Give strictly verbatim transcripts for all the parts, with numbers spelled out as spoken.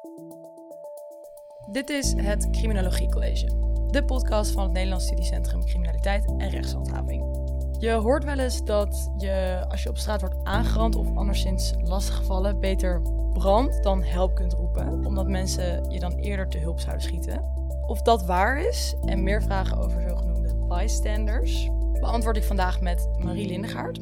Dit is het Criminologie College, de podcast van het Nederlands Studiecentrum Criminaliteit en Rechtshandhaving. Je hoort wel eens dat je, als je op straat wordt aangerand of anderszins lastiggevallen, beter brand dan help kunt roepen, omdat mensen je dan eerder te hulp zouden schieten. Of dat waar is en meer vragen over zogenoemde bystanders beantwoord ik vandaag met Marie Lindegaard.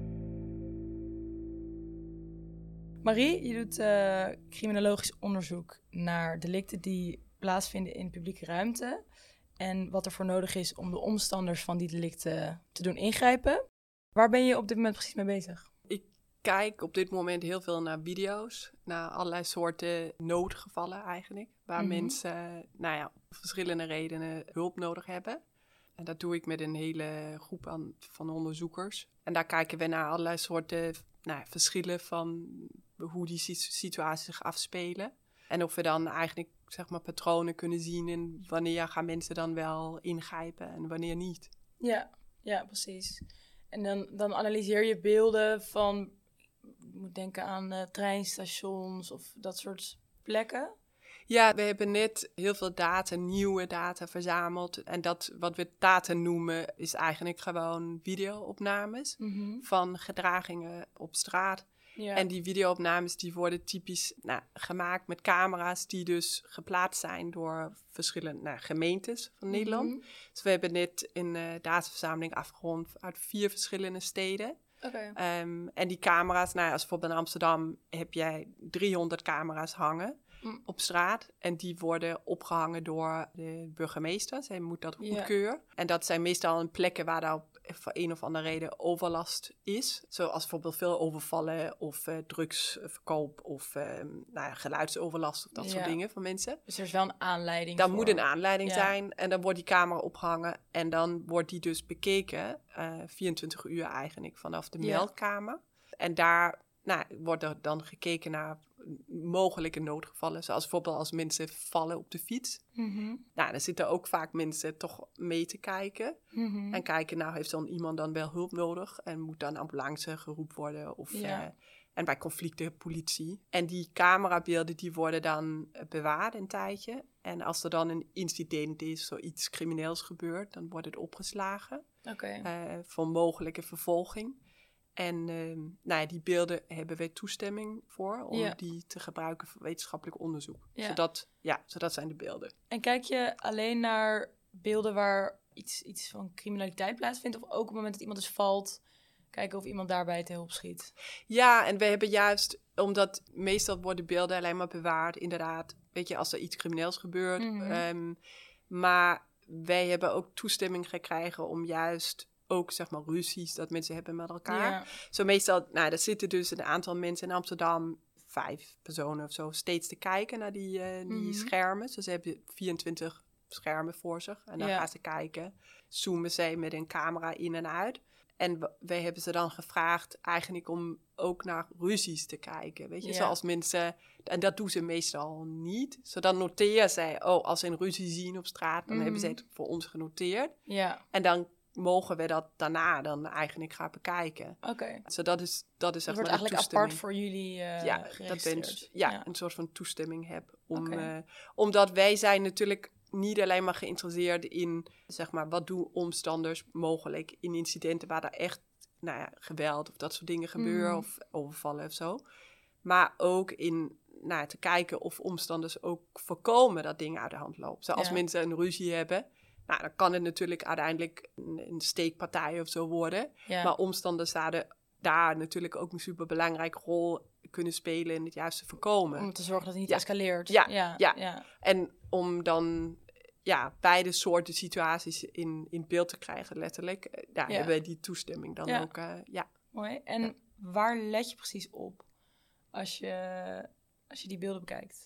Marie, je doet uh, criminologisch onderzoek naar delicten die plaatsvinden in publieke ruimte en wat er voor nodig is om de omstanders van die delicten te doen ingrijpen. Waar ben je op dit moment precies mee bezig? Ik kijk op dit moment heel veel naar video's, naar allerlei soorten noodgevallen eigenlijk, waar mm-hmm. mensen nou ja, om verschillende redenen hulp nodig hebben. En dat doe ik met een hele groep aan, van onderzoekers. En daar kijken we naar allerlei soorten nou, verschillen van hoe die situaties zich afspelen. En of we dan eigenlijk zeg maar, patronen kunnen zien in wanneer gaan mensen dan wel ingrijpen en wanneer niet. Ja, ja precies. En dan, dan analyseer je beelden van, ik moet denken aan uh, treinstations of dat soort plekken. Ja, we hebben net heel veel data, nieuwe data verzameld. En dat wat we data noemen is eigenlijk gewoon videoopnames mm-hmm. van gedragingen op straat. Ja. En die videoopnames die worden typisch nou, gemaakt met camera's die dus geplaatst zijn door verschillende nou, gemeentes van Nederland. Mm-hmm. Dus we hebben net een uh, dataverzameling afgerond uit vier verschillende steden. Okay. Um, en die camera's, nou ja, als bijvoorbeeld in Amsterdam heb jij driehonderd camera's hangen. Mm. Op straat. En die worden opgehangen door de burgemeester. Zij moet dat goedkeuren. Yeah. En dat zijn meestal plekken waar daar voor een of andere reden overlast is. Zoals bijvoorbeeld veel overvallen of uh, drugsverkoop of uh, nou ja, geluidsoverlast of dat yeah. soort dingen van mensen. Dus er is wel een aanleiding Dan voor. moet een aanleiding yeah. zijn en dan wordt die camera opgehangen en dan wordt die dus bekeken, uh, vierentwintig uur eigenlijk vanaf de yeah. meldkamer. En daar nou, wordt er dan gekeken naar mogelijke noodgevallen. Zoals bijvoorbeeld als mensen vallen op de fiets. Mm-hmm. Nou, dan zitten ook vaak mensen toch mee te kijken. Mm-hmm. En kijken, nou heeft dan iemand dan wel hulp nodig? En moet dan ambulance geroepen worden? Of, ja. uh, en bij conflicten politie. En die camerabeelden die worden dan bewaard een tijdje. En als er dan een incident is, zoiets crimineels gebeurt, dan wordt het opgeslagen. Okay. Uh, voor mogelijke vervolging. En uh, nou ja, die beelden hebben wij toestemming voor om ja. die te gebruiken voor wetenschappelijk onderzoek. Ja. Zodat, ja, zodat zijn de beelden. En kijk je alleen naar beelden waar iets, iets van criminaliteit plaatsvindt? Of ook op het moment dat iemand dus valt, kijken of iemand daarbij te hulp schiet? Ja, en we hebben juist, omdat meestal worden beelden alleen maar bewaard, inderdaad, weet je, als er iets crimineels gebeurt. Mm-hmm. Um, maar wij hebben ook toestemming gekregen om juist ook, zeg maar, ruzies dat mensen hebben met elkaar. Ja. Zo meestal, nou, er zitten dus een aantal mensen in Amsterdam, vijf personen of zo, steeds te kijken naar die, uh, die mm-hmm. schermen. Dus ze hebben vierentwintig schermen voor zich. En dan ja. gaan ze kijken, zoomen ze met een camera in en uit. En wij hebben ze dan gevraagd eigenlijk om ook naar ruzies te kijken. Weet je, ja. zoals mensen, en dat doen ze meestal niet. Zo dan noteren zij, oh, als ze een ruzie zien op straat, dan mm-hmm. hebben ze het voor ons genoteerd. Ja. En dan mogen we dat daarna dan eigenlijk gaan bekijken. Oké. Okay. So dat is dat is dat zeg wordt maar eigenlijk apart voor jullie uh, ja, dat ben, ja, ja, een soort van toestemming heb om, okay. uh, omdat wij zijn natuurlijk niet alleen maar geïnteresseerd in, zeg maar, wat doen omstanders mogelijk in incidenten waar er echt, nou ja, geweld of dat soort dingen gebeuren mm. of overvallen of zo, maar ook in, nou, te kijken of omstanders ook voorkomen dat dingen uit de hand lopen. Zoals ja. mensen een ruzie hebben. Nou, dan kan het natuurlijk uiteindelijk een, een steekpartij of zo worden. Ja. Maar omstanders zouden daar natuurlijk ook een superbelangrijke rol kunnen spelen in het juiste voorkomen. Om te zorgen dat het niet ja. escaleert. Ja, ja, ja. ja. En om dan ja, beide soorten situaties in, in beeld te krijgen, letterlijk. Daar ja. hebben we die toestemming dan ja. ook. Uh, ja. Mooi. En ja. waar let je precies op als je, als je die beelden bekijkt?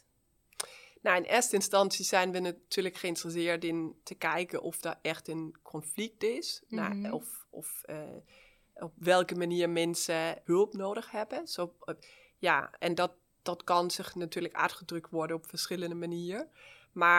Nou, in eerste instantie zijn we natuurlijk geïnteresseerd in te kijken of er echt een conflict is. Mm-hmm. Nou, of of uh, op welke manier mensen hulp nodig hebben. Zo, uh, ja, en dat, dat kan zich natuurlijk uitgedrukt worden op verschillende manieren. Maar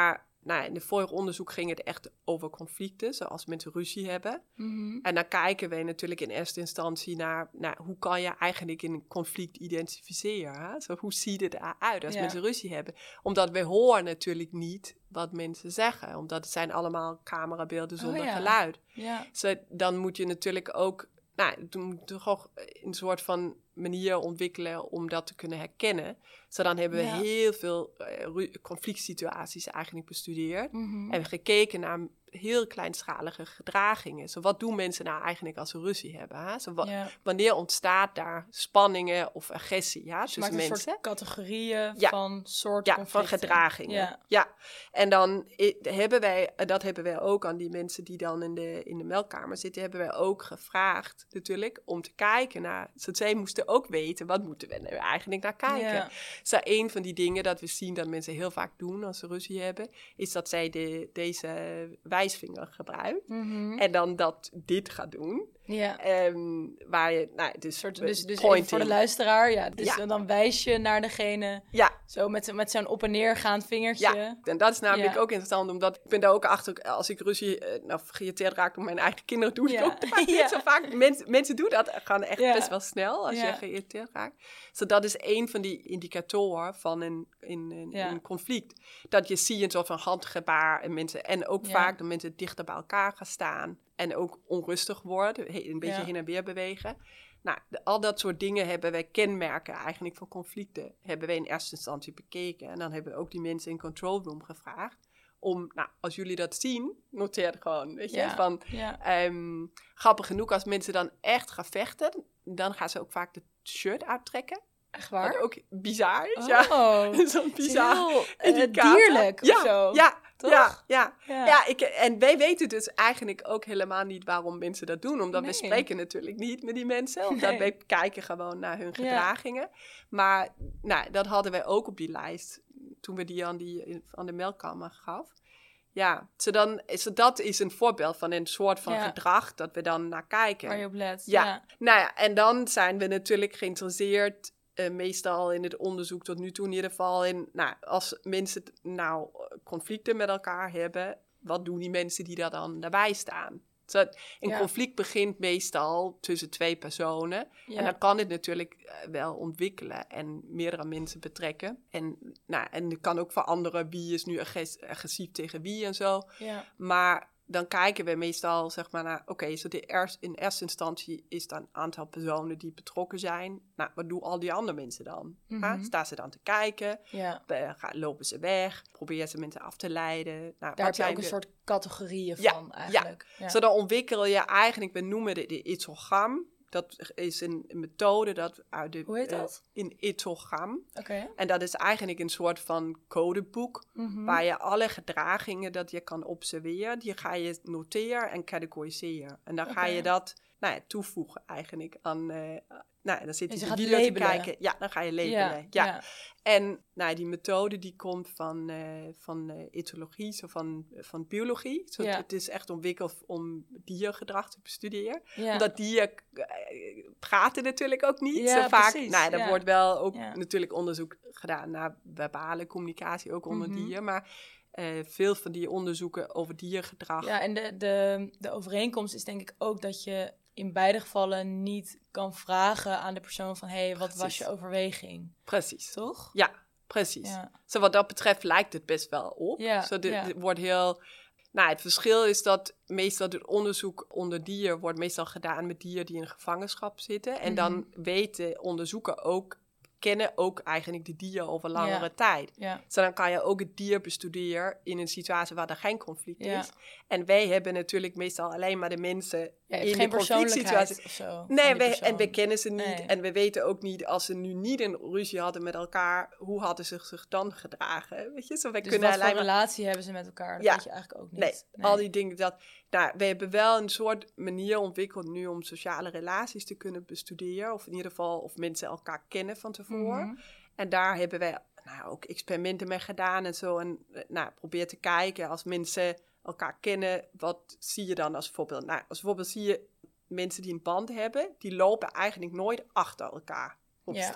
nou, in de vorige onderzoek ging het echt over conflicten, zoals mensen ruzie hebben. Mm-hmm. En dan kijken we natuurlijk in eerste instantie naar, naar hoe kan je eigenlijk in een conflict identificeren. Hè? Zo, hoe ziet het eruit als Ja. mensen ruzie hebben? Omdat we horen natuurlijk niet wat mensen zeggen, omdat het zijn allemaal camerabeelden zonder oh, ja. geluid. Ja. So, dan moet je natuurlijk ook, nou, je moet toch ook een soort van manier ontwikkelen om dat te kunnen herkennen. Zo dan hebben we Ja. heel veel uh, conflict situaties eigenlijk bestudeerd. Mm-hmm. En gekeken naar heel kleinschalige gedragingen. Zo, wat doen mensen nou eigenlijk als ze ruzie hebben? Hè? Zo, wa- Ja. Wanneer ontstaat daar spanningen of agressie ja, Dus je tussen maakt een mensen? soort categorieën Ja. van soort Ja, conflicten. van gedragingen. Ja. Ja. En dan i- hebben wij, dat hebben wij ook aan die mensen die dan in de, in de meldkamer zitten, hebben wij ook gevraagd natuurlijk om te kijken naar, zodat zij moesten ook weten, wat moeten we nu eigenlijk naar kijken? Ja. Zo, een van die dingen dat we zien dat mensen heel vaak doen als ze ruzie hebben, is dat zij de, deze wijsvinger gebruiken. Mm-hmm. En dan dat dit gaat doen. Ja. Um, waar je, nou, dus, Soort, dus dus even pointing. voor de luisteraar, ja. Dus Ja. dan wijs je naar degene Ja, zo met, met zo'n op- en neergaand vingertje. ja, en dat is namelijk Ja. ook interessant, omdat ik ben daar ook achter, als ik ruzie, uh, nou, geïrriteerd raak door mijn eigen kinderen, doe ik Ja. ook vaak niet Ja. zo vaak. Mensen, mensen doen dat gaan echt Ja. best wel snel als Ja. je geïrriteerd raakt. Dus dat is een van die indicatoren van een, in, in, Ja. een conflict. Dat je ziet een soort van handgebaar en mensen, en ook Ja. vaak dat mensen dichter bij elkaar gaan staan en ook onrustig worden, he- een beetje Ja. heen en weer bewegen. Nou, de- al dat soort dingen hebben wij kenmerken eigenlijk van conflicten. Hebben wij in eerste instantie bekeken. En dan hebben we ook die mensen in control room gevraagd. Om, nou, als jullie dat zien, noteer het gewoon. Weet je, Ja. van, Ja. um, grappig genoeg, als mensen dan echt gaan vechten, dan gaan ze ook vaak de shirt uittrekken. Echt Wat waar? ook bizar is, Oh. ja. Zo'n bizar Heel uh, indicator. dierlijk of ja, zo. Ja, Toch? ja, ja. Ja. Ja, ik, en wij weten dus eigenlijk ook helemaal niet waarom mensen dat doen. Omdat Nee. we spreken natuurlijk niet met die mensen. Omdat Nee. wij kijken gewoon naar hun Ja. gedragingen. Maar nou, dat hadden wij ook op die lijst toen we die aan, die, aan de meldkamer gaf. Ja, zo dan, zo dat is een voorbeeld van een soort van Ja. gedrag dat we dan naar kijken. Waar je op let. Ja. Ja. Nou ja, en dan zijn we natuurlijk geïnteresseerd, uh, meestal in het onderzoek tot nu toe in ieder geval, in, nou, als mensen t- nou conflicten met elkaar hebben, wat doen die mensen die daar dan daarbij staan? Dus een Ja. conflict begint meestal tussen twee personen. Ja. En dan kan het natuurlijk uh, wel ontwikkelen en meerdere mensen betrekken. En, nou, en het kan ook veranderen wie is nu agres- agressief tegen wie en zo. Ja. Maar dan kijken we meestal zeg maar naar, oké, okay, so de eerst, in eerste instantie is er een aantal personen die betrokken zijn. Nou, wat doen al die andere mensen dan? Mhm. Huh? Staan ze dan te kijken? Ja. Uh, gaan, lopen ze weg? Proberen ze mensen af te leiden? Nou, Daar wat heb je zijn ook een de- soort categorieën Ja, van eigenlijk. Ja. Zo dan ontwikkel je eigenlijk, we noemen het de itogram. Dat is een, een methode dat uit de... Hoe heet dat? Uh, een itogram. Oké. En dat is eigenlijk een soort van codeboek. Mhm. Waar je alle gedragingen dat je kan observeren, die ga je noteren en categoriseren. En dan ga Oké. je dat nou ja, toevoegen eigenlijk aan... Uh, nou, dan zit Dus je je de gaat video labelen. te kijken. Ja, dan ga je labelen. Ja. Ja. Ja. En nou, die methode die komt van, uh, van uh, etologie, zo van, van biologie. Zo Ja. Het is echt ontwikkeld om diergedrag te bestuderen. Ja. Omdat dieren uh, praten natuurlijk ook niet Ja, zo vaak. precies, Nou, er ja. wordt wel ook Ja. natuurlijk onderzoek gedaan naar verbale communicatie, ook onder Mhm. dieren. Maar uh, veel van die onderzoeken over diergedrag. Ja, en de, de, de overeenkomst is denk ik ook dat je in beide gevallen niet kan vragen aan de persoon van... hé, hey, wat was Precies. je overweging? Precies. Toch? Ja, precies. Ja. Zo wat dat betreft lijkt het best wel op. Ja, Zo dit, ja. dit wordt heel... Nou, het verschil is dat meestal het onderzoek onder dieren wordt meestal gedaan met dieren die in gevangenschap zitten. En dan Mhm. weten onderzoeken ook, kennen ook eigenlijk de dieren over langere Ja. tijd. Ja. Zo dan kan je ook het dier bestuderen in een situatie waar er geen conflict Ja. is. En wij hebben natuurlijk meestal alleen maar de mensen Ja, je hebt in geen de conflict persoonlijkheid situatie. of zo. Nee, van die wij, persoon. en we kennen ze niet. Nee. En we weten ook niet, als ze nu niet een ruzie hadden met elkaar, hoe hadden ze zich dan gedragen? Weet je, zo wij Dus kunnen wat voor alleen maar... relatie hebben ze met elkaar? Dat Ja. weet je eigenlijk ook niet. Nee, al die dingen. Dat, nou, we hebben wel een soort manier ontwikkeld nu om sociale relaties te kunnen bestuderen. Of in ieder geval of mensen elkaar kennen van tevoren. Mhm. En daar hebben wij nou, ook experimenten mee gedaan en zo. En nou, probeer te kijken als mensen elkaar kennen, wat zie je dan als voorbeeld? Nou, als voorbeeld zie je mensen die een band hebben, die lopen eigenlijk nooit achter elkaar op Ja. straat.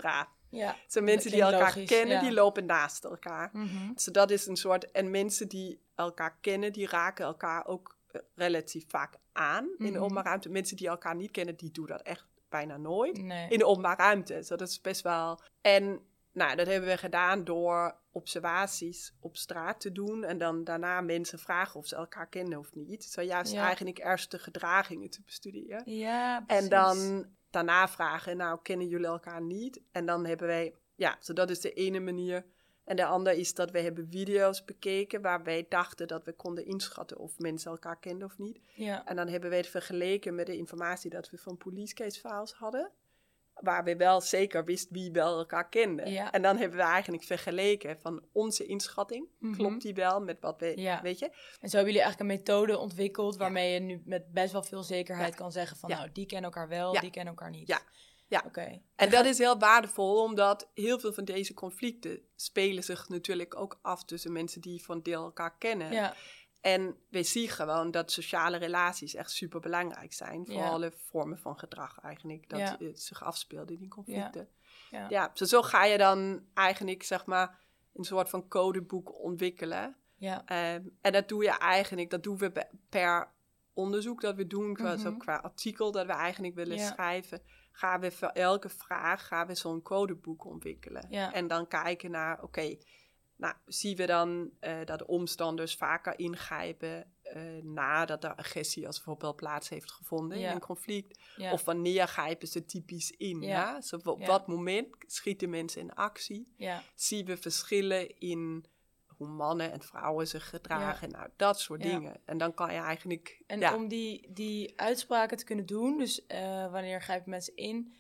Ja, Zo mensen die elkaar logisch, kennen, ja. die lopen naast elkaar. Mm-hmm. Dus dat is een soort... En mensen die elkaar kennen, die raken elkaar ook uh, relatief vaak aan mm-hmm. in de openbare ruimte. Mensen die elkaar niet kennen, die doen dat echt bijna nooit. Nee. In de openbare ruimte. Dus dat is best wel... En nou, dat hebben we gedaan door observaties op straat te doen. En dan daarna mensen vragen of ze elkaar kennen of niet. Zo juist ja. eigenlijk eerst de gedragingen te bestuderen. Ja, precies. En dan daarna vragen, nou, kennen jullie elkaar niet? En dan hebben wij... Ja, zo dat is de ene manier. En de andere is dat we hebben video's bekeken waar wij dachten dat we konden inschatten of mensen elkaar kenden of niet. Ja. En dan hebben we het vergeleken met de informatie dat we van police case files hadden. Waar we wel zeker wisten wie wel elkaar kenden. Ja. En dan hebben we eigenlijk vergeleken van onze inschatting. Mm-hmm. Klopt die wel met wat we, ja. weet je? En zo hebben jullie eigenlijk een methode ontwikkeld waarmee ja. je nu met best wel veel zekerheid ja. kan zeggen van ja. nou, die kennen elkaar wel, ja. die kennen elkaar niet. Ja. Ja, okay. En dat is heel waardevol, omdat heel veel van deze conflicten spelen zich natuurlijk ook af tussen mensen die van deel elkaar kennen. Ja. En we zien gewoon dat sociale relaties echt super belangrijk zijn voor ja. alle vormen van gedrag eigenlijk, dat ja. het zich afspeelt in die conflicten. Ja, ja. ja zo, zo ga je dan eigenlijk zeg maar een soort van codeboek ontwikkelen. Ja. Um, en dat doe je eigenlijk, dat doen we per onderzoek dat we doen, qua, mm-hmm. zo qua artikel dat we eigenlijk willen ja. schrijven. Gaan we voor elke vraag gaan we zo'n codeboek ontwikkelen. Ja. En dan kijken naar, oké, okay, nou, zien we dan uh, dat de omstanders vaker ingrijpen uh, nadat er agressie als bijvoorbeeld plaats heeft gevonden ja. in een conflict. Ja. Of wanneer grijpen ze typisch in. Ja. Ja? Zo, op ja. wat moment schieten mensen in actie? Ja. Zien we verschillen in hoe mannen en vrouwen zich gedragen, ja. nou, dat soort ja. dingen. En dan kan je eigenlijk... En ja. om die, die uitspraken te kunnen doen, dus uh, wanneer grijpen mensen in,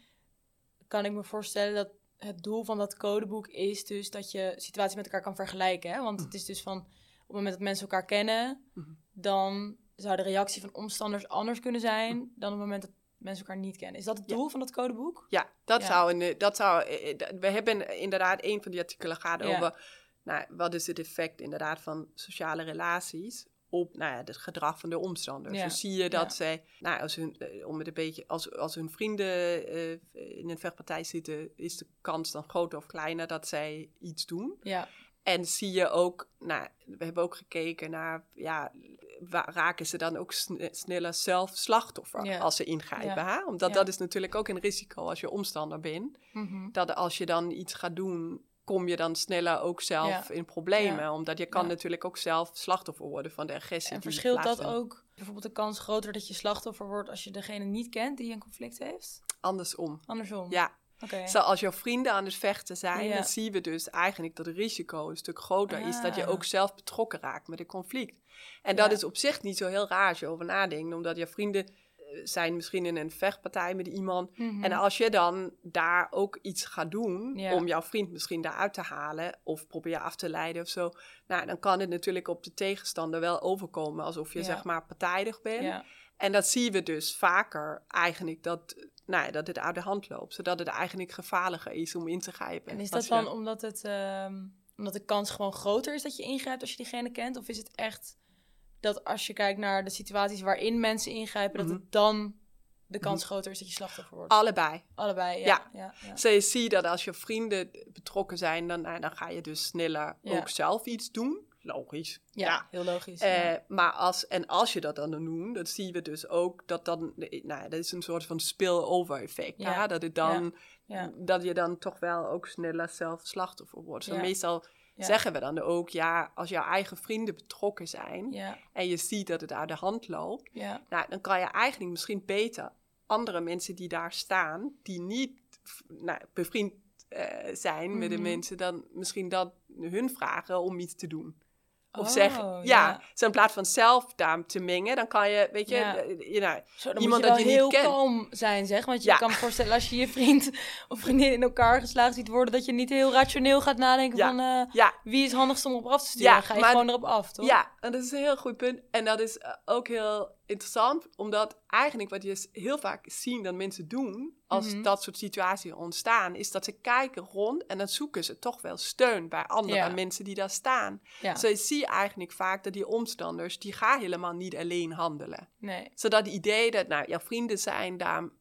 kan ik me voorstellen dat het doel van dat codeboek is dus dat je situaties met elkaar kan vergelijken. Hè? Want mm. het is dus van, op het moment dat mensen elkaar kennen, mm. dan zou de reactie van omstanders anders kunnen zijn mm. dan op het moment dat mensen elkaar niet kennen. Is dat het doel ja. van dat codeboek? Ja, dat, ja. Zou een, dat zou... We hebben inderdaad een van die artikelen gaat ja. over... Nou, wat is het effect inderdaad van sociale relaties op nou ja, het gedrag van de omstanders? Ja. Dus zie je dat ja. zij, nou, als hun, om het een beetje, als, als hun vrienden uh, in een vechtpartij zitten, is de kans dan groter of kleiner dat zij iets doen. Ja. En zie je ook, nou, we hebben ook gekeken naar, ja, waar, raken ze dan ook sn- sneller zelf slachtoffer ja. als ze ingrijpen? Ja. Hè? Omdat ja. dat is natuurlijk ook een risico als je omstander bent. Mm-hmm. Dat als je dan iets gaat doen, kom je dan sneller ook zelf ja. in problemen. Ja. Omdat je kan ja. natuurlijk ook zelf slachtoffer worden van de agressie. En verschilt dat ook bijvoorbeeld de kans groter dat je slachtoffer wordt als je degene niet kent die een conflict heeft? Andersom. Andersom? Ja. Okay. Zo, als jouw vrienden aan het vechten zijn, ja. dan zien we dus eigenlijk dat het risico een stuk groter ah. is dat je ook zelf betrokken raakt met een conflict. En dat ja. is op zich niet zo heel raar als je over nadenkt, omdat je vrienden zijn misschien in een vechtpartij met iemand. Mm-hmm. En als je dan daar ook iets gaat doen, ja. om jouw vriend misschien daaruit te halen, of probeer af te leiden of zo, nou, dan kan het natuurlijk op de tegenstander wel overkomen, alsof je ja. zeg maar partijdig bent. Ja. En dat zien we dus vaker eigenlijk, dat, nou, dat het uit de hand loopt, zodat het eigenlijk gevaarlijker is om in te grijpen. En is dat dan je... omdat, het, um, omdat de kans gewoon groter is dat je ingrijpt als je diegene kent? Of is het echt dat als je kijkt naar de situaties waarin mensen ingrijpen, mm-hmm. dat het dan de kans mm-hmm. groter is dat je slachtoffer wordt? Allebei. Allebei, ja. ja. ja, ja. Dus je ziet dat als je vrienden betrokken zijn, dan, nou, dan ga je dus sneller ja. ook zelf iets doen. Logisch. Ja, ja. heel logisch. Uh, ja. Maar als, en als je dat dan doet, dan zien we dus ook dat dan, nou, dat is een soort van spillover effect. Ja. Dat het dan, ja. Ja. dat je dan toch wel ook sneller zelf slachtoffer wordt. Ja. Meestal ja. zeggen we dan ook, ja, als jouw eigen vrienden betrokken zijn ja. en je ziet dat het uit de hand loopt, ja. nou, dan kan je eigenlijk misschien beter andere mensen die daar staan, die niet nou, bevriend uh, zijn mm-hmm. met de mensen, dan misschien dat hun vragen om iets te doen. Of oh, zeggen, ja, ja. Zo in plaats van zelf daar te mengen, dan kan je, weet je, ja. je nou, Zo, dan iemand moet je dat wel je heel niet kent. kalm zijn, zeg. Want je ja. kan me voorstellen, als je je vriend of vriendin in elkaar geslagen ziet worden, dat je niet heel rationeel gaat nadenken ja. van uh, ja. wie is handigst om op af te sturen. Ja, dan ga je maar, gewoon erop af, toch? Ja, en dat is een heel goed punt. En dat is uh, ook heel interessant, omdat eigenlijk wat je heel vaak ziet dat mensen doen, als mm-hmm. dat soort situaties ontstaan, is dat ze kijken rond en dan zoeken ze toch wel steun bij andere ja. mensen die daar staan. Ja. Dus je ziet eigenlijk vaak dat die omstanders, die gaan helemaal niet alleen handelen. Nee. Zodat het idee dat, nou, jouw vrienden zijn daar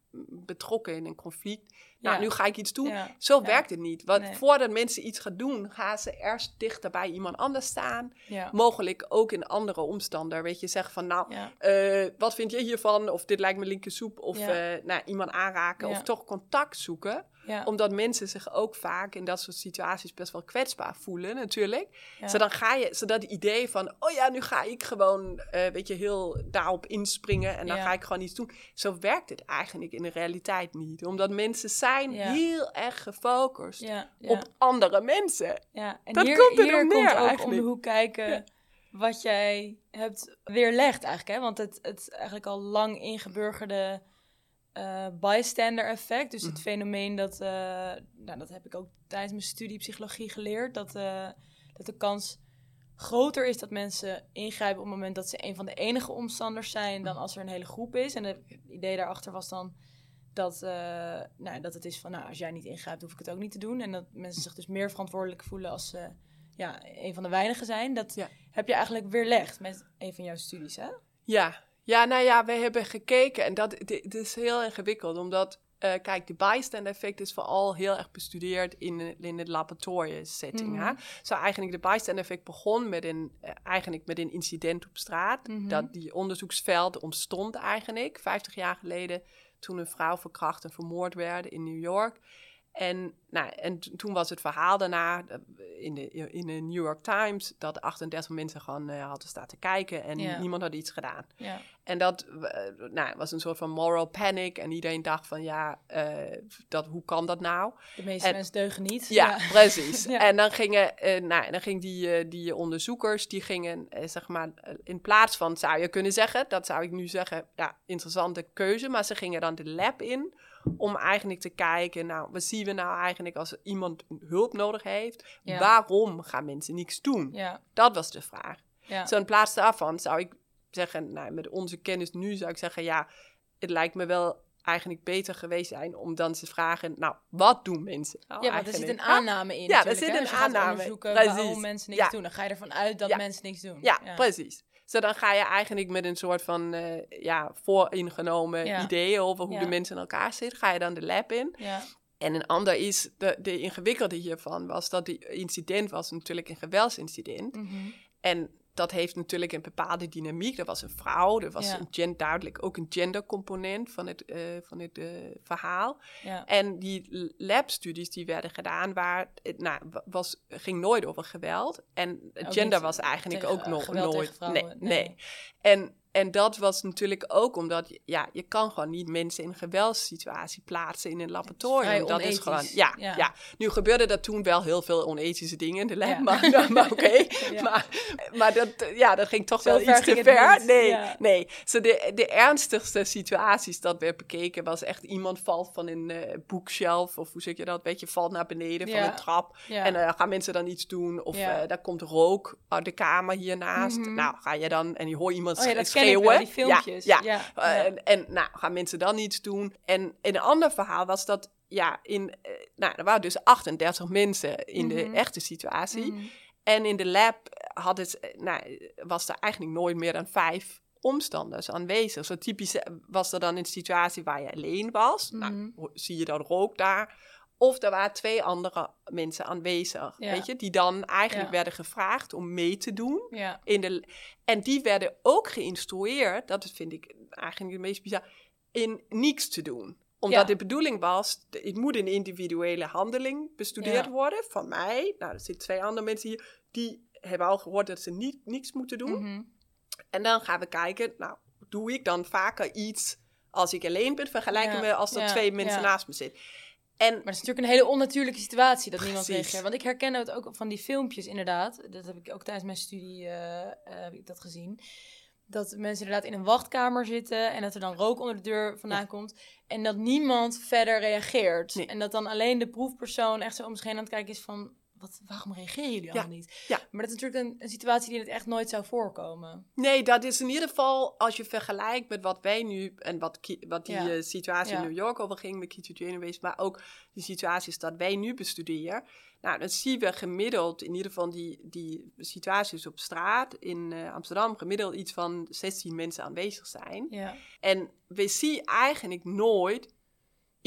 betrokken in een conflict. Nou, Ja. nu ga ik iets doen. Ja. Zo Ja. werkt het niet. Want Nee. voordat mensen iets gaan doen, gaan ze eerst dichter bij iemand anders staan. Ja. Mogelijk ook in andere omstanden. Weet je, zeggen van nou, Ja. uh, wat vind je hiervan? Of dit lijkt me linkersoep. Of Ja. uh, nou, iemand aanraken. Ja. Of toch contact zoeken. Ja. Omdat mensen zich ook vaak in dat soort situaties best wel kwetsbaar voelen natuurlijk. Ja. Zodat, ga je, zodat het idee van, oh ja, nu ga ik gewoon, uh, weet je, heel daarop inspringen. En dan Ja. ga ik gewoon iets doen. Zo werkt het eigenlijk in de realiteit niet. Omdat mensen zijn Ja. heel erg gefocust Ja. Ja. op andere mensen. Ja. En Dat hier, komt er hier op komt neer ook om eigenlijk. de hoek kijken Ja. wat jij hebt weerlegd eigenlijk. Hè? Want het, het eigenlijk al lang ingeburgerde uh, bystander effect. Dus het Mhm. fenomeen dat, uh, nou, dat heb ik ook tijdens mijn studie psychologie geleerd. Dat, uh, dat de kans groter is dat mensen ingrijpen op het moment dat ze een van de enige omstanders zijn dan als er een hele groep is. En het idee daarachter was dan dat, uh, nou, dat het is van, nou, als jij niet ingrijpt, hoef ik het ook niet te doen. En dat mensen zich dus meer verantwoordelijk voelen als ze ja, een van de weinigen zijn. Dat Ja. heb je eigenlijk weerlegd met een van jouw studies, hè? Ja. ja, nou ja, we hebben gekeken en dat het is heel ingewikkeld. Omdat, uh, kijk, de bystander effect is vooral heel erg bestudeerd in, in de laboratorium setting. Mhm. Hè? Zo eigenlijk de bystander effect begon met een, uh, eigenlijk met een incident op straat. Mhm. Dat die onderzoeksveld ontstond eigenlijk vijftig jaar geleden. Toen een vrouw verkracht en vermoord werd in New York. En, nou, en t- toen was het verhaal daarna in de, in de New York Times dat achtendertig mensen gewoon uh, hadden staan te kijken en Ja. niemand had iets gedaan. Ja. En dat uh, nou, was een soort van moral panic en iedereen dacht van ja, uh, dat, hoe kan dat nou? De meeste En- mensen deugen niet. Ja, precies. Ja. En dan gingen, uh, nou, dan gingen die, uh, die onderzoekers, die gingen, uh, zeg maar, uh, in plaats van, zou je kunnen zeggen, dat zou ik nu zeggen, ja, interessante keuze, maar ze gingen dan de lab in om eigenlijk te kijken, nou, wat zien we nou eigenlijk als iemand hulp nodig heeft? Ja. Waarom gaan mensen niks doen? Ja. Dat was de vraag. Ja. Zo in plaats daarvan zou ik zeggen, nou, met onze kennis nu zou ik zeggen, ja, het lijkt me wel eigenlijk beter geweest zijn om dan te vragen, nou, wat doen mensen nou Ja, want er eigenlijk? zit een aanname in. Ja, er natuurlijk, zit hè? een Als je gaat aanname. onderzoeken Precies. waarom mensen niks Ja. doen, dan ga je ervan uit dat Ja. mensen niks doen. Ja, precies. Zo dan ga je eigenlijk met een soort van uh, ja, vooringenomen Ja. ideeën over hoe Ja. de mensen in elkaar zitten, ga je dan de lab in. Ja. En een ander is, de, de ingewikkelde hiervan was dat die incident was natuurlijk een geweldsincident. Mhm. En dat heeft natuurlijk een bepaalde dynamiek. Er was een vrouw, er was Ja. een gen, duidelijk ook een gendercomponent van het, uh, van het uh, verhaal. Ja. En die labstudies die werden gedaan, waar, het, nou, was, ging nooit over geweld. En Ook gender niet was eigenlijk tegen, ook uh, nog geweld nooit. tegen vrouwen, nee, nee. nee. En, en dat was natuurlijk ook omdat, ja, je kan gewoon niet mensen in een geweldssituatie plaatsen in een laboratorium. vrij Dat onethisch. is gewoon, ja, Ja. ja. Nu gebeurde dat toen wel heel veel onethische dingen in de lab, Ja. maar, maar oké. Ja. Maar, maar dat, ja, dat ging toch Zo wel ver iets te ging het ver. niet. Nee, Ja. nee. So de, de ernstigste situaties dat werd bekeken was echt iemand valt van een uh, bookshelf, of hoe zeg je dat, weet je, valt naar beneden van Ja. een trap. Ja. En uh, gaan mensen dan iets doen? Of Ja. uh, daar komt rook uit de kamer hiernaast. Mhm. Nou, ga je dan, en je hoort iemand Oh ja, sch- dat ken ik schreeuwen. wel, die filmpjes. Ja, Ja. ja. Uh, en, en nou, gaan mensen dan iets doen? En in een ander verhaal was dat, ja, in, uh, nou, er waren dus achtendertig mensen in Mhm. de echte situatie. Mhm. En in de lab had het, nou, was er eigenlijk nooit meer dan vijf omstanders aanwezig. Zo typisch was er dan een situatie waar je alleen was. Mhm. Nou, ho- zie je dan rook daar. Of er waren twee andere mensen aanwezig, Ja. weet je, die dan eigenlijk Ja. werden gevraagd om mee te doen. Ja. In de, en die werden ook geïnstrueerd, dat vind ik eigenlijk het meest bizar, in niks te doen. Omdat Ja. de bedoeling was, de- het moet een individuele handeling bestudeerd Ja. worden van mij. Nou, er zitten twee andere mensen hier, die hebben al gehoord dat ze niet, niks moeten doen. Mhm. En dan gaan we kijken, nou, doe ik dan vaker iets als ik alleen ben, vergelijken Ja. we als er Ja. twee mensen Ja. naast me zitten. En Maar het is natuurlijk een hele onnatuurlijke situatie dat niemand Precies. reageert. Want ik herken het ook van die filmpjes inderdaad. Dat heb ik ook tijdens mijn studie uh, uh, heb ik dat gezien. Dat mensen inderdaad in een wachtkamer zitten en dat er dan rook onder de deur vandaan Ja. komt. En dat niemand verder reageert. Nee. En dat dan alleen de proefpersoon echt zo om zich heen aan het kijken is van, wat, waarom reageren jullie allemaal niet? ja. Maar dat is natuurlijk een, een situatie die in het echt nooit zou voorkomen. nee, dat is in ieder geval, als je vergelijkt met wat wij nu, en wat, Ki- wat die Ja. eh, situatie Ja. in New York overging met Keto Genovese, maar ook die situaties dat wij nu bestuderen. Nou, dan zien we gemiddeld, in ieder geval die, die situaties op straat in uh, Amsterdam, gemiddeld iets van zestien mensen aanwezig zijn. Ja. En we zien eigenlijk nooit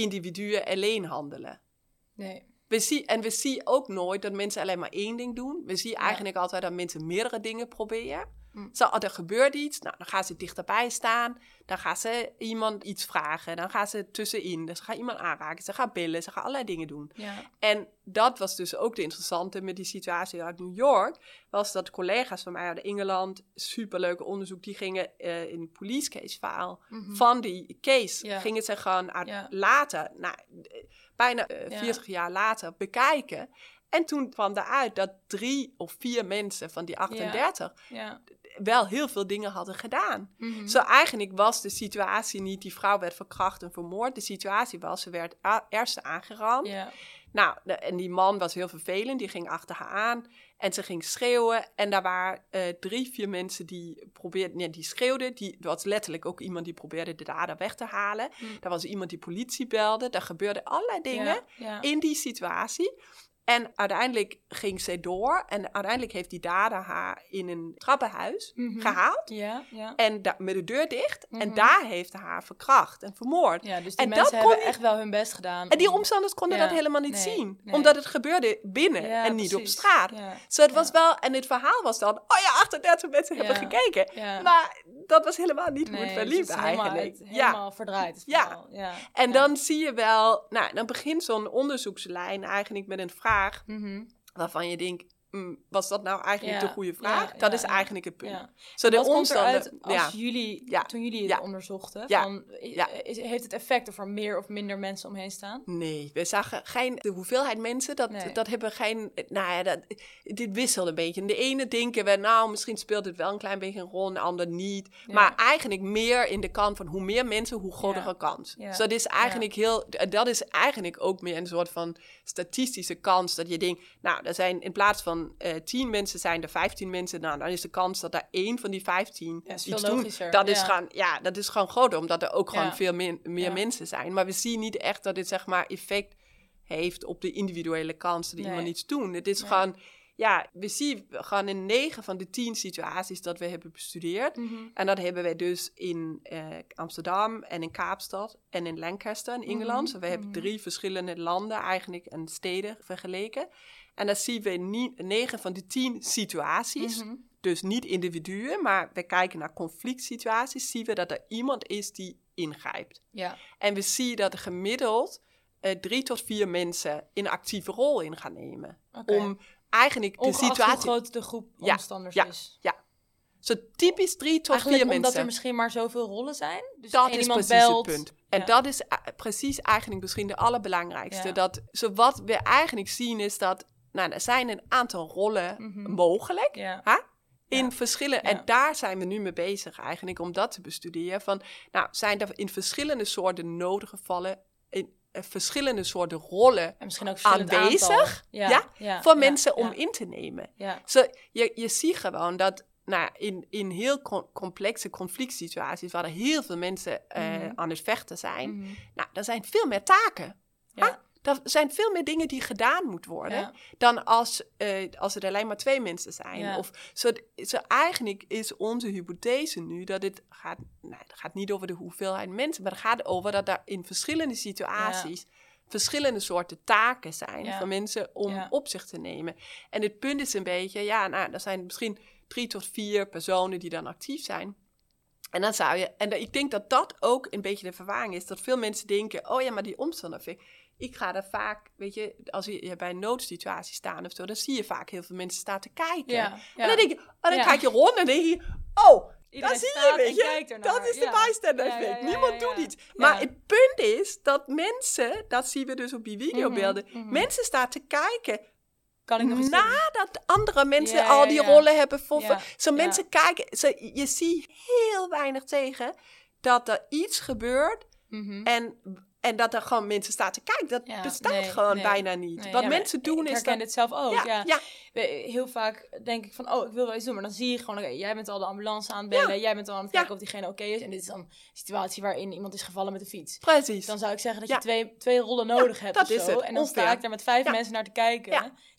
individuen alleen handelen. Nee. We zien, en we zien ook nooit dat mensen alleen maar één ding doen. We zien ja. eigenlijk altijd dat mensen meerdere dingen proberen. Mm. Zo, er gebeurt iets, nou, dan gaan ze dichterbij staan. Dan gaan ze iemand iets vragen. Dan gaan ze tussenin. Dus ze gaan iemand aanraken. Ze gaan bellen. Ze gaan allerlei dingen doen. Ja. En dat was dus ook de interessante met die situatie uit New York. Was dat collega's van mij uit Engeland, superleuke onderzoek, die gingen uh, in een police case verhaal mm-hmm. van die case. Ja. Gingen ze gewoon uit ja. later, nou, bijna uh, ja. veertig jaar later, bekijken. En toen kwam eruit dat drie of vier mensen van die achtendertig ja. Ja. wel heel veel dingen hadden gedaan. Mm-hmm. Zo eigenlijk was de situatie niet, die vrouw werd verkracht en vermoord. De situatie was, ze werd a- eerst aangerand. Ja. Nou, de, en die man was heel vervelend, die ging achter haar aan. En ze ging schreeuwen. En daar waren uh, drie, vier mensen die probeerden, nee, die schreeuwden. Die, er was letterlijk ook iemand die probeerde de dader weg te halen. Mm. Er was iemand die politie belde. Er gebeurden allerlei dingen ja, ja. in die situatie. En uiteindelijk ging ze door. En uiteindelijk heeft die dader haar in een trappenhuis mm-hmm. gehaald. Ja, ja. En da- met de deur dicht. Mm-hmm. En daar heeft hij haar verkracht en vermoord. Ja, dus die en mensen hebben kon... echt wel hun best gedaan. En die omstanders konden ja. dat helemaal niet nee, zien. Nee. Omdat het gebeurde binnen ja, en niet precies. op straat. Ja. So het ja. was wel, en het verhaal was dan, oh ja, achtendertig mensen ja. hebben gekeken. Ja. Maar dat was helemaal niet hoe nee, het verliep het eigenlijk. Helemaal, het, helemaal ja. verdraaid. Het ja. ja. En ja. dan zie je wel, nou, dan begint zo'n onderzoekslijn eigenlijk met een vraag. Mm-hmm. Waarvan je denkt, mm, was dat nou eigenlijk ja, de goede vraag? Ja, dat ja, is eigenlijk het punt. Ja. Zo de wat komt eruit als ja. jullie, ja. toen jullie het ja. onderzochten? Ja. Van, ja. Is, heeft het effect of er meer of minder mensen omheen staan? Nee, we zagen geen, de hoeveelheid mensen, dat, nee. dat hebben geen, nou ja, dat, dit wisselt een beetje. En de ene denken we, nou, misschien speelt het wel een klein beetje een rol, en de ander niet. Ja. Maar eigenlijk meer in de kant van hoe meer mensen, hoe grotere ja. kans. Ja. Dus dat is eigenlijk ja. heel, dat is eigenlijk ook meer een soort van statistische kans, dat je denkt, nou, er zijn in plaats van Uh, tien mensen zijn er vijftien mensen. Nou, dan is de kans dat er één van die vijftien ja, iets doen. Dat ja. is gewoon, ja, dat is gewoon groter, omdat er ook gewoon ja. veel meer, meer ja. mensen zijn. Maar we zien niet echt dat dit, zeg maar, effect heeft op de individuele kans dat nee. iemand iets doet. Het is nee. gewoon, ja, we zien gewoon in negen van de tien situaties dat we hebben bestudeerd. Mm-hmm. En dat hebben wij dus in uh, Amsterdam en in Kaapstad en in Lancaster in Engeland. Mm-hmm. So we hebben mm-hmm. drie verschillende landen eigenlijk en steden vergeleken. En dan zien we negen van de tien situaties, mm-hmm. dus niet individuen, maar we kijken naar conflict situaties, zien we dat er iemand is die ingrijpt. Ja. En we zien dat er gemiddeld uh, drie tot vier mensen een actieve rol in gaan nemen. Okay. Om eigenlijk de Ongeacht situatie... hoe groot de groep ja, omstanders ja, is. Ja, zo typisch drie tot eigenlijk vier omdat mensen. er misschien maar zoveel rollen zijn. Dus dat is precies belt. het punt. En ja. dat is uh, precies eigenlijk misschien de allerbelangrijkste. Ja. Dat, zo wat we eigenlijk zien is dat nou, er zijn een aantal rollen mm-hmm. mogelijk. Ja. Hè? In ja. verschillen. Ja. En daar zijn we nu mee bezig eigenlijk om dat te bestuderen. Van, nou, zijn er in verschillende soorten noodgevallen, in uh, verschillende soorten rollen en misschien ook aanwezig ja. Ja, ja. voor ja. mensen ja. om in te nemen. Ja. So, je, je ziet gewoon dat nou, in, in heel com- complexe conflict situaties waar er heel veel mensen uh, mm-hmm. aan het vechten zijn, mm-hmm. nou, er zijn veel meer taken. Ja. Huh? Er zijn veel meer dingen die gedaan moeten worden ja. dan als, uh, als er alleen maar twee mensen zijn. Ja. Of, zo, zo eigenlijk is onze hypothese nu dat het gaat, nou, het gaat niet over de hoeveelheid mensen, maar het gaat over dat er in verschillende situaties ja. verschillende soorten taken zijn ja. voor mensen om ja. op zich te nemen. En het punt is een beetje, ja, nou, er zijn misschien drie tot vier personen die dan actief zijn. En dan zou je, en ik denk dat dat ook een beetje de verwarring is, dat veel mensen denken, oh ja, maar die omstandigheden. Ik ga er vaak, weet je, als je bij een noodsituatie staat of zo, dan zie je vaak heel veel mensen staan te kijken. Ja, ja. En dan denk je, oh, dan ja. kijk je rond en denk je, oh, daar zie je, weet je, dat is de ja. bystander effect. Ja, ja, ja, Niemand ja, ja. doet iets. Ja. Maar het punt is dat mensen, dat zien we dus op die videobeelden, mm-hmm, mm-hmm. mensen staan te kijken. Kan ik nog eens nadat zien? andere mensen ja, al die ja, ja. rollen hebben voor. Ja, zo ja. mensen kijken, zo, je ziet heel weinig tegen dat er iets gebeurt mm-hmm. en... En dat er gewoon mensen staan te kijken, dat ja, bestaat nee, gewoon nee, bijna niet. Nee, Wat ja, mensen doen ik is Ik herken dat... het zelf ook, ja. ja, ja. Heel vaak denk ik van, oh, ik wil wel iets doen. Maar dan zie je gewoon, okay, jij bent al de ambulance aan het bellen. Ja. Jij bent al aan het kijken ja. of diegene oké okay is. En dit is dan een situatie waarin iemand is gevallen met de fiets. Precies. Dan zou ik zeggen dat ja. je twee, twee rollen nodig ja, hebt dat of is zo. Het. En dan Ongeveer. sta ik daar met vijf ja. mensen naar te kijken. Ja.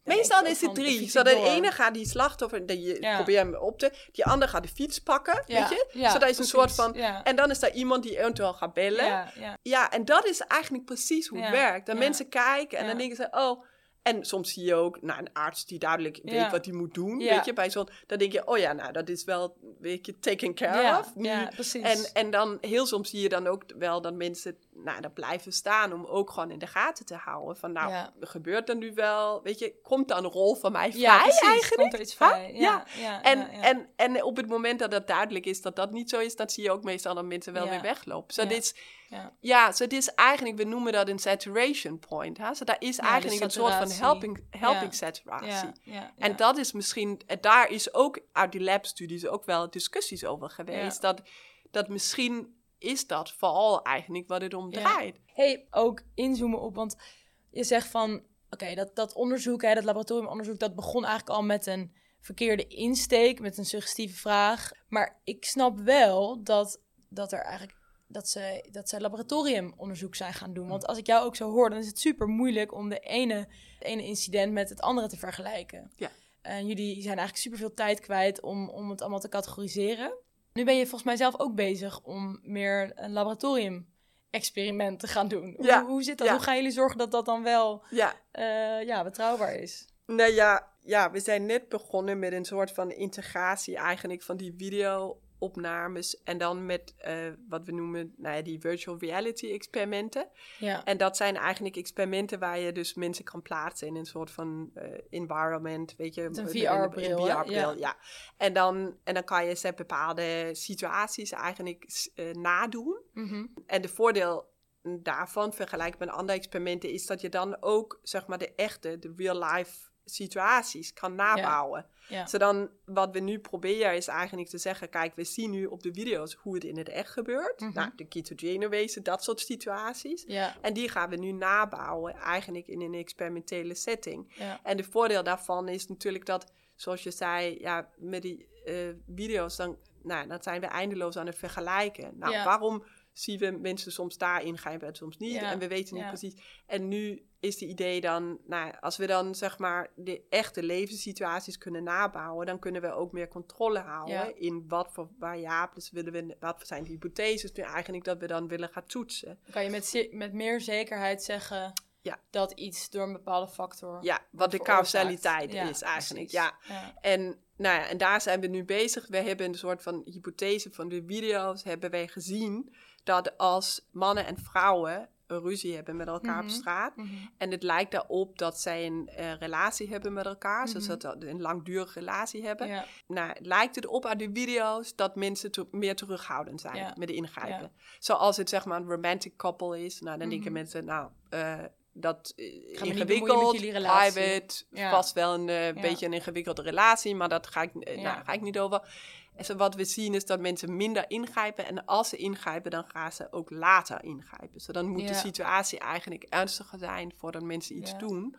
Meestal is het drie. Zo de ene gaat die slachtoffer, die ja. probeert hem op te... Die andere gaat de fiets pakken, ja. weet je? Ja, zo dat is een soort van... Ja. En dan is daar iemand die eventueel gaat bellen. Ja, ja. ja en dat is eigenlijk precies hoe het ja. werkt. Dan ja. mensen kijken en ja. dan denken ze... oh. En soms zie je ook nou, een arts die duidelijk ja. weet wat hij moet doen. Ja. Weet je, bij zo'n... Dan denk je, oh ja, nou, dat is wel, weet je, taken care ja. of. Nu. Ja, precies. En, en dan heel soms zie je dan ook wel dat mensen... Nou, daar blijven staan om ook gewoon in de gaten te houden. Van nou, ja. gebeurt er nu wel... Weet je, komt dan een rol van mij vrij ja, precies. eigenlijk? Komt er iets vrij? Ja. ja. ja. En, ja, ja. En, en op het moment dat het duidelijk is dat dat niet zo is... dan zie je ook meestal dat mensen wel ja. weer weglopen. So ja. Dit is, ja, ja so dit is eigenlijk... We noemen dat een saturation point. Hè? So dat is ja, eigenlijk een soort van helping, helping ja. saturatie. Ja. Ja. Ja. En dat is misschien... Daar is ook uit die labstudies ook wel discussies over geweest. Ja. Dat, dat misschien... is dat vooral eigenlijk wat het om draait. Ja. Hey, ook inzoomen op, want je zegt van... Oké, okay, dat, dat onderzoek, hè, dat laboratoriumonderzoek... dat begon eigenlijk al met een verkeerde insteek... met een suggestieve vraag. Maar ik snap wel dat, dat er eigenlijk... dat ze, dat ze laboratoriumonderzoek zijn gaan doen. Want als ik jou ook zo hoor... dan is het super moeilijk om de ene, het ene incident met het andere te vergelijken. Ja. En jullie zijn eigenlijk super veel tijd kwijt... om, om het allemaal te categoriseren... Nu ben je volgens mij zelf ook bezig om meer een laboratorium-experiment te gaan doen. Ja, hoe, hoe zit dat? Ja. Hoe gaan jullie zorgen dat dat dan wel ja. Uh, ja, betrouwbaar is? Nou ja, ja, we zijn net begonnen met een soort van integratie eigenlijk van die video-opnames. En dan met uh, wat we noemen nou ja, die virtual reality-experimenten. Ja. En dat zijn eigenlijk experimenten waar je dus mensen kan plaatsen in een soort van uh, environment, weet je. Een V R-bril, Een V R-bril, ja. ja. En, dan, en dan kan je ze bepaalde situaties eigenlijk uh, nadoen. Mm-hmm. En de voordeel daarvan, vergelijk met andere experimenten, is dat je dan ook, zeg maar, de echte, de real-life situaties kan nabouwen. Ja. Ja. Zodan wat we nu proberen is eigenlijk te zeggen, kijk, we zien nu op de video's hoe het in het echt gebeurt. Mm-hmm. Nou, de ketogene wezen, dat soort situaties. Ja. En die gaan we nu nabouwen eigenlijk in een experimentele setting. Ja. En de voordeel daarvan is natuurlijk dat, zoals je zei, ja, met die uh, video's, dan, nou, dan zijn we eindeloos aan het vergelijken. Nou, ja. waarom zien we mensen soms daar ingrijpen en soms niet. Ja. En we weten niet ja. precies. En nu is de idee dan, nou, als we dan zeg maar de echte levenssituaties kunnen nabouwen, dan kunnen we ook meer controle houden ja. in wat voor variabelen willen we, wat zijn de hypotheses nu eigenlijk dat we dan willen gaan toetsen. Dan kan je met, met meer zekerheid zeggen ja. dat iets door een bepaalde factor ja, wat de causaliteit ja, is eigenlijk. Ja. Ja. En, nou ja, en daar zijn we nu bezig. We hebben een soort van hypothese van de video's, hebben wij gezien dat als mannen en vrouwen een ruzie hebben met elkaar mm-hmm. op straat. Mm-hmm. En het lijkt daarop dat zij een uh, relatie hebben met elkaar. Mm-hmm. Zoals dat een langdurige relatie hebben. Ja. Nou, lijkt het op uit de video's dat mensen te, meer terughoudend zijn ja. met de ingrijpen. Ja. Zoals het zeg maar een romantic couple is. Nou, dan mm-hmm. denken mensen, nou, uh, dat uh, ingewikkeld, private, ja. vast wel een uh, ja. beetje een ingewikkelde relatie. Maar dat ga ik, uh, ja. nou, ga ik niet over. En zo wat we zien is dat mensen minder ingrijpen. En als ze ingrijpen, dan gaan ze ook later ingrijpen. Dus dan moet ja. de situatie eigenlijk ernstiger zijn voordat mensen iets ja. doen.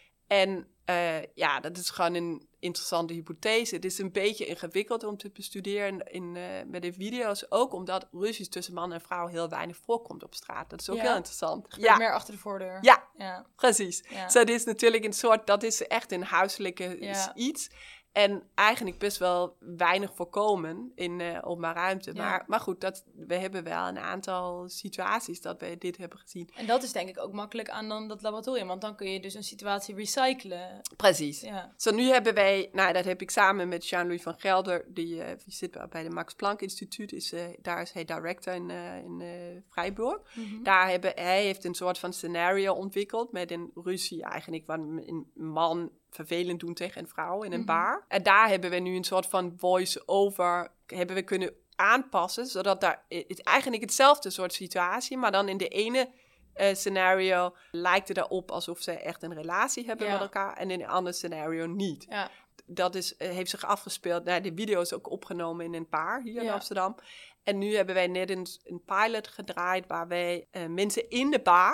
En uh, ja, dat is gewoon een interessante hypothese. Het is een beetje ingewikkeld om te bestuderen in, uh, met de video's. Ook omdat ruzies tussen man en vrouw heel weinig voorkomt op straat. Dat is ook ja. heel interessant. Ja, meer achter de voordeur. Ja, ja. precies. Ja. So, dit is natuurlijk een soort, dat is echt een huiselijke ja. iets. En eigenlijk best wel weinig voorkomen in uh, openbare ruimte. Ja. Maar, maar goed, dat, we hebben wel een aantal situaties dat we dit hebben gezien. En dat is denk ik ook makkelijk aan dan dat laboratorium. Want dan kun je dus een situatie recyclen. Precies. Ja. Zo nu hebben wij, nou dat heb ik samen met Jean-Louis van Gelder. Die, uh, die zit bij de Max Planck Instituut. Is, uh, daar is hij director in, uh, in uh, Freiburg. Mm-hmm. Daar hebben, hij heeft een soort van scenario ontwikkeld. Met een ruzie eigenlijk. Waar een man vervelend doen tegen een vrouw in een mm-hmm. bar. En daar hebben we nu een soort van voice-over hebben we kunnen aanpassen, zodat daar het eigenlijk hetzelfde soort situatie, maar dan in de ene uh, scenario lijkt het erop alsof ze echt een relatie hebben ja. met elkaar en in een ander scenario niet. Ja. Dat is, uh, heeft zich afgespeeld. Nou, de video is ook opgenomen in een bar hier ja. in Amsterdam. En nu hebben wij net een, een pilot gedraaid waar wij uh, mensen in de bar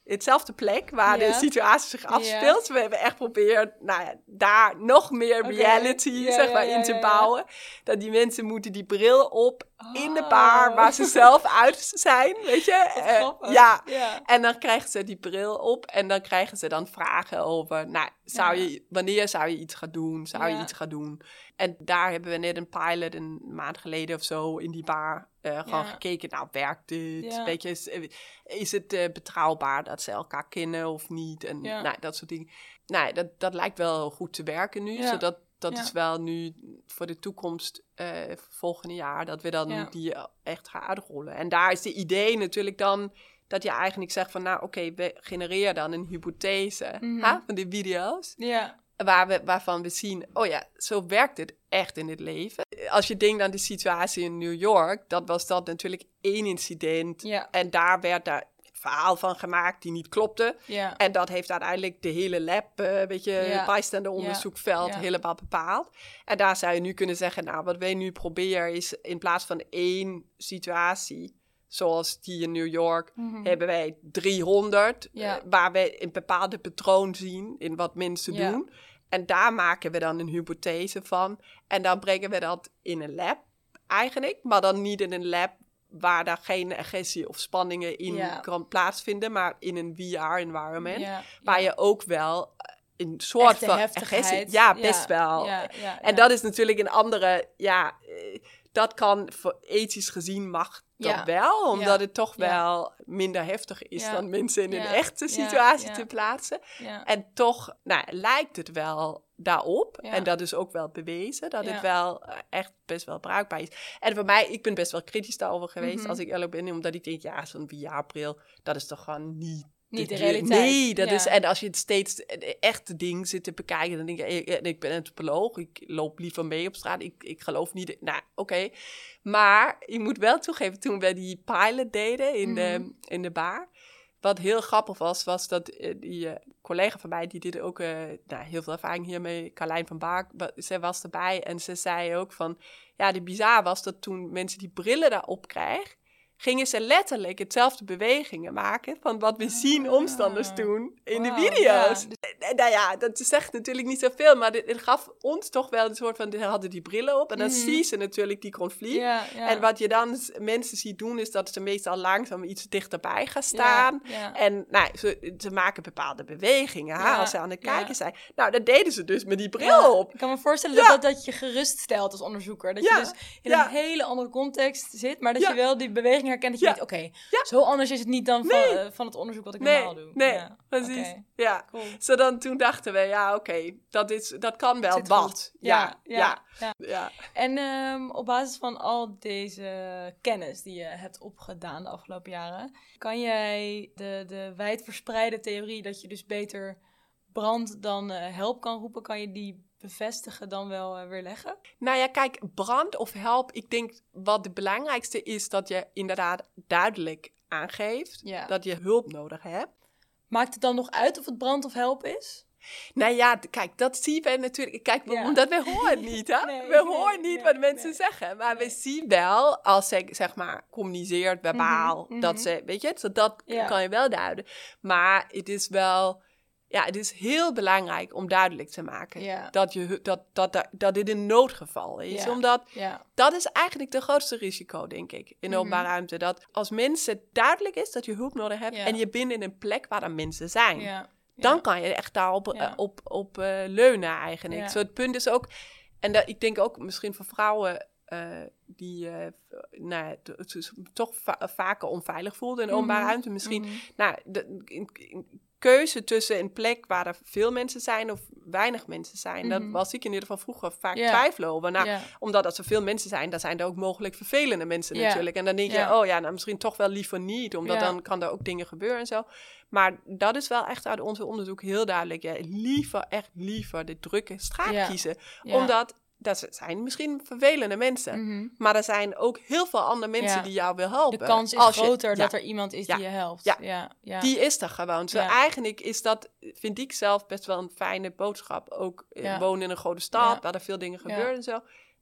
hetzelfde plek waar Ja. de situatie zich afspeelt. Ja. We hebben echt geprobeerd, nou ja, daar nog meer Oké. reality, Ja, zeg maar, ja, ja, in te ja, ja. bouwen. Dat die mensen moeten die bril op in de Oh. bar waar ze zelf uit zijn, weet je. Wat Eh, grappig. ja. Ja. En dan krijgen ze die bril op en dan krijgen ze dan vragen over, nou, zou Ja. je, wanneer zou je iets gaan doen? Zou Ja. je iets gaan doen? En daar hebben we net een pilot een maand geleden of zo in die bar uh, gewoon Ja. gekeken. Nou, werkt dit? Ja. Weet je, is, is het uh, betrouwbaar dat ze elkaar kennen of niet? En Ja. nou, dat soort dingen. Nou, dat, dat lijkt wel goed te werken nu. Ja. Zodat dat Ja. is wel nu voor de toekomst, uh, volgende jaar, dat we dan Ja. die echt gaan uitrollen. En daar is de idee natuurlijk dan dat je eigenlijk zegt van, nou oké, okay, we genereren dan een hypothese Mhm. ha, van die video's. Ja. Waar we, waarvan we zien, oh ja, zo werkt het echt in het leven. Als je denkt aan de situatie in New York, dat was dat natuurlijk één incident. Ja. En daar werd daar een verhaal van gemaakt die niet klopte. Ja. En dat heeft uiteindelijk de hele lab, uh, weet je, Ja. bijstanderonderzoekveld Ja. helemaal bepaald. En daar zou je nu kunnen zeggen, nou, wat wij nu proberen is in plaats van één situatie, zoals die in New York, Mhm. hebben wij driehonderd, Ja. uh, waar we een bepaalde patroon zien in wat mensen Ja. doen. En daar maken we dan een hypothese van. En dan brengen we dat in een lab eigenlijk, maar dan niet in een lab waar daar geen agressie of spanningen in Ja. kan plaatsvinden, maar in een V R-environment, Ja. waar Ja. je ook wel een soort Echte van heftigheid. agressie... Ja, best wel. Ja, ja, En ja. dat is natuurlijk een andere... Ja, eh, dat kan voor ethisch gezien mag dat Ja. wel, omdat Ja. het toch Ja. wel minder heftig is Ja. dan mensen in een Ja. echte Ja. situatie Ja. te plaatsen. Ja. En toch nou, lijkt het wel daarop. Ja. En dat is ook wel bewezen, dat Ja. het wel uh, echt best wel bruikbaar is. En voor mij, ik ben best wel kritisch daarover geweest, Mhm. als ik eerlijk ben, omdat ik denk, ja, zo'n V R-bril, dat is toch gewoon niet... Niet de de- realiteit. Nee, dat Ja. is... En als je het steeds de echte ding zit te bekijken, dan denk je, ik, ik ben antropoloog, ik loop liever mee op straat, ik, ik geloof niet... Nou, oké. Okay. Maar je moet wel toegeven, toen we die pilot deden in, Mhm. de, in de bar, wat heel grappig was, was dat uh, die uh, collega van mij, die dit ook uh, nou, heel veel ervaring hiermee, Carlijn van Baak, ze was erbij en ze zei ook van, ja, de bizar was dat toen mensen die brillen daarop kregen, gingen ze letterlijk hetzelfde bewegingen maken van wat we zien omstanders doen in Wow, de video's. ja. En, nou ja, dat zegt natuurlijk niet zoveel, maar dit, het gaf ons toch wel een soort van, ze hadden die brillen op en dan Mhm. zie je natuurlijk die conflict. Ja, ja. En wat je dan s- mensen ziet doen, is dat ze meestal langzaam iets dichterbij gaan staan. Ja, ja. En nou, ze, ze maken bepaalde bewegingen hè, Ja, als ze aan het ja. kijken zijn. Nou, dat deden ze dus met die bril Ja, op. Ik kan me voorstellen Ja. dat dat je geruststelt als onderzoeker. Dat Ja, je dus in ja. een hele andere context zit, maar dat Ja. je wel die beweging herkent. Dat je Ja. denkt, oké, Ja. zo anders is het niet dan van, Nee. eh, van het onderzoek wat ik Nee, normaal doe. nee, Ja, precies. oké, Ja. cool. Zo dan, toen dachten we, ja, oké, okay, dat, is, dat kan wel Zit wat. goed. Ja, Ja, ja, ja. ja. En ehm, op basis van al deze kennis die je hebt opgedaan de afgelopen jaren, kan jij de, de wijdverspreide theorie dat je dus beter brand dan uh, help kan roepen, kan je die bevestigen dan wel uh, weer leggen? Nou ja, kijk, brand of help, ik denk wat het belangrijkste is dat je inderdaad duidelijk aangeeft Ja. dat je hulp nodig hebt. Maakt het dan nog uit of het brand of help is? Nou ja, d- kijk, dat zien we natuurlijk. Kijk, Ja. omdat we horen het niet, hè? Nee, we nee, horen niet nee, wat mensen nee. zeggen. Maar Nee. we zien wel, als ze, zeg maar, communiceert verbaal, Mhm, dat mhm. ze, weet je, zo dat Ja. kan je wel duiden. Maar het is wel, ja, het is heel belangrijk om duidelijk te maken Ja. dat, je, dat, dat, dat, dat dit een noodgeval is. Ja. Omdat Ja. dat is eigenlijk de grootste risico, denk ik, in de Mhm. openbare ruimte. Dat als mensen duidelijk is dat je hulp nodig hebt Ja. en je bent in een plek waar er mensen zijn. Ja. Dan Ja. kan je echt daarop Ja. uh, op, op uh, leunen eigenlijk. Ja. Zo het punt is ook, en dat, ik denk ook misschien voor vrouwen uh, die uh, nou, ja, t- t- toch va- vaker onveilig voelden in de openbare Mhm. ruimte. Misschien, Mhm. nou, de, in, in keuze tussen een plek waar er veel mensen zijn of weinig mensen zijn. Mhm. Dat was ik in ieder geval vroeger vaak Ja. twijfelen over. Nou, Ja. omdat als er veel mensen zijn, dan zijn er ook mogelijk vervelende mensen Ja. natuurlijk. En dan denk je, Ja. oh ja, nou misschien toch wel liever niet. Omdat Ja. dan kan er ook dingen gebeuren en zo. Maar dat is wel echt uit onze onderzoek heel duidelijk. Ja, liever, echt liever de drukke straat Ja. kiezen. Ja. Omdat, dat zijn misschien vervelende mensen. Mhm. Maar er zijn ook heel veel andere mensen Ja. die jou wil helpen. De kans is Als je- groter ja. dat er iemand is Ja. die je helpt. Ja. Ja. Ja. Die is er gewoon. Zo Ja. eigenlijk is dat, vind ik zelf, best wel een fijne boodschap. Ook eh, Ja. wonen in een grote stad, Ja. waar er veel dingen Ja. gebeuren en zo. Nou,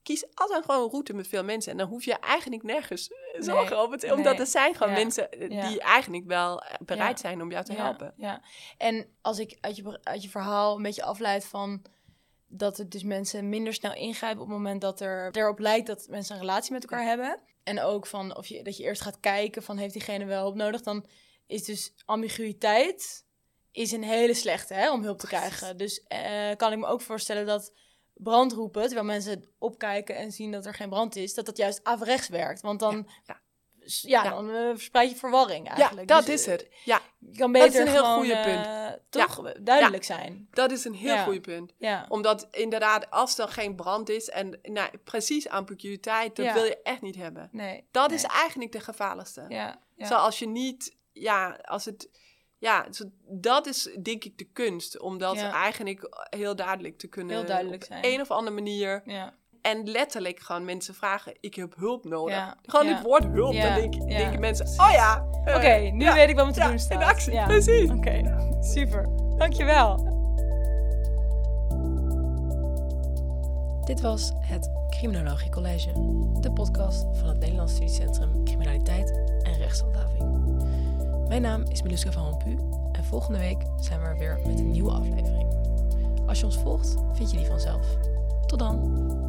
kies altijd gewoon een route met veel mensen. En dan hoef je eigenlijk nergens zorgen nee, over. Omdat nee. er zijn gewoon ja. mensen ja. die eigenlijk wel bereid ja. zijn om jou te ja. helpen. Ja. En als ik uit je, uit je verhaal een beetje afleid van dat het dus mensen minder snel ingrijpen op het moment dat er erop lijkt dat mensen een relatie met elkaar hebben. En ook van of je, dat je eerst gaat kijken van heeft diegene wel hulp nodig. Dan is dus ambiguïteit is een hele slechte hè, om hulp te krijgen. Dus uh, kan ik me ook voorstellen dat brand roepen, terwijl mensen opkijken en zien dat er geen brand is, dat dat juist averechts werkt. Want dan, ja, ja. Ja, ja. dan uh, verspreid je verwarring eigenlijk. Ja, dat dus, is het. Ja. Je kan beter dat is een heel gewoon, goede uh, punt. toch ja. duidelijk ja. zijn. Dat is een heel ja. goede punt. Ja. Omdat inderdaad, als er geen brand is en nou, precies ambiguïteit, dat ja. wil je echt niet hebben. Nee. Dat nee. is eigenlijk de gevaarlijkste. Ja. Ja. Zoals je niet, ja, als het, ja, dat is denk ik de kunst. Om dat ja. eigenlijk heel duidelijk te kunnen. Heel duidelijk op zijn. een of andere manier. Ja. En letterlijk gewoon mensen vragen, ik heb hulp nodig. Ja. Gewoon ja. het woord hulp, ja. dan denk, ja. denken mensen, oh ja. Uh, Oké, okay, nu ja. weet ik wat me te ja, doen staat. in actie, ja. precies. Oké, okay. Super. Dankjewel. Dit was het Criminologie College, de podcast van het Nederlands Studiecentrum Criminaliteit en Rechtshandhaving. Mijn naam is Miluska van Rompuy en volgende week zijn we er weer met een nieuwe aflevering. Als je ons volgt, vind je die vanzelf. Tot dan!